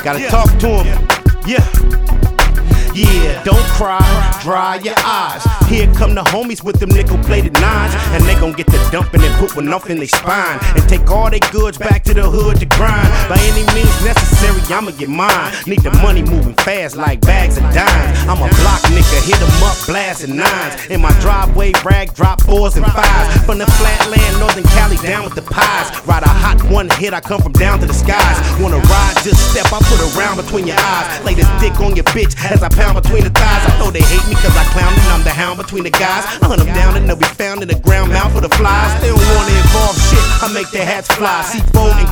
Gotta talk to him. Yeah, don't cry, dry your eyes. Here come the homies with them nickel-plated nines, and they gon' get the dumping and put one off in their spine, and take all their goods back to the hood to grind. By any means necessary, I'ma get mine. Need the money moving fast like bags of dimes. I'm a block nigga, hit 'em up, blasting nines. In my driveway, rag, drop 4s and 5s. From the flatland, Northern Cali, down with the pies. Ride a hot one hit, I come from down to the skies. Wanna ride, just step, I put a round between your eyes. Lay this dick on your bitch as I pound between the thighs. I know they hate me cause I clown and I'm the hound between the guys. I hunt them down and they'll be found in the ground mouth for the flies. They don't wanna involve shit, I make their hats fly. C4 and